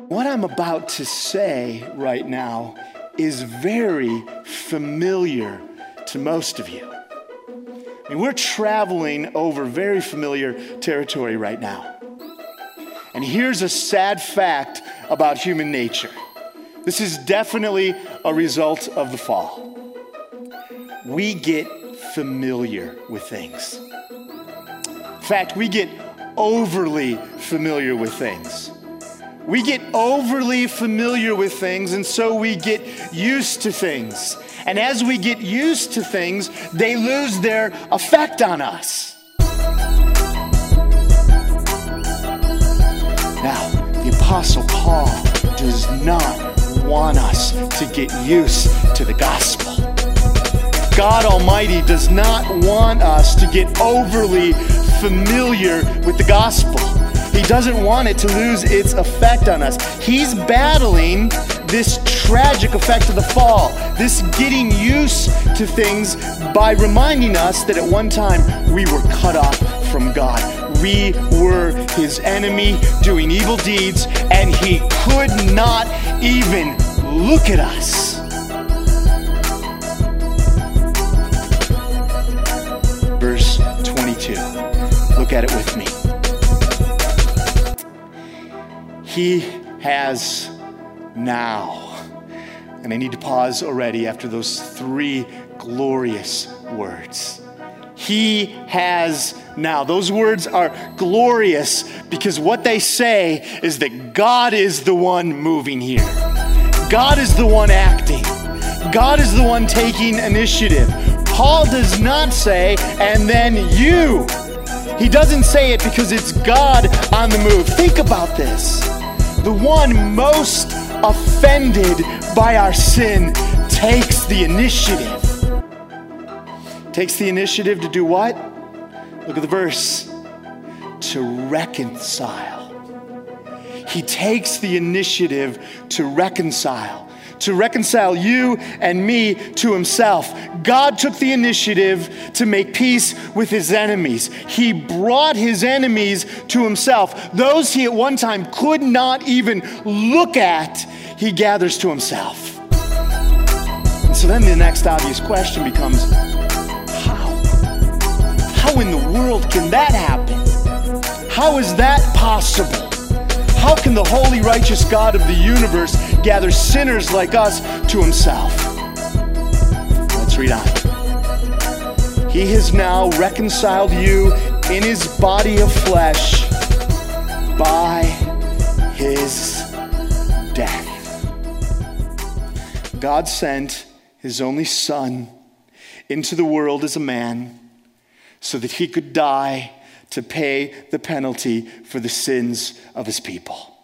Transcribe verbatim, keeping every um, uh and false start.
What I'm about to say right now is very familiar to most of you. I mean, we're traveling over very familiar territory right now. And here's a sad fact about human nature. This is definitely a result of the fall. We get familiar with things. In fact, we get overly familiar with things. We get overly familiar with things, and so we get used to things. And as we get used to things, they lose their effect on us. Now, the Apostle Paul does not want us to get used to the gospel. God Almighty does not want us to get overly familiar with the gospel. He doesn't want it to lose its effect on us. He's battling this tragic effect of the fall, this getting used to things by reminding us that at one time we were cut off from God. We were his enemy doing evil deeds, and he could not even look at us. Verse twenty-two. Look at it with me. He has now. And I need to pause already after those three glorious words. He has now. Those words are glorious because what they say is that God is the one moving here. God is the one acting. God is the one taking initiative. Paul does not say, and then you. He doesn't say it because it's God on the move. Think about this. The one most offended by our sin takes the initiative. Takes the initiative to do what? Look at the verse. To reconcile. He takes the initiative to reconcile. To reconcile you and me to himself. God took the initiative to make peace with his enemies. He brought his enemies to himself. Those he at one time could not even look at, he gathers to himself. And so then the next obvious question becomes, how? How in the world can that happen? How is that possible? How can the holy, righteous God of the universe gather sinners like us to himself? Let's read on. He has now reconciled you in his body of flesh by his death. God sent his only Son into the world as a man so that he could die to pay the penalty for the sins of his people.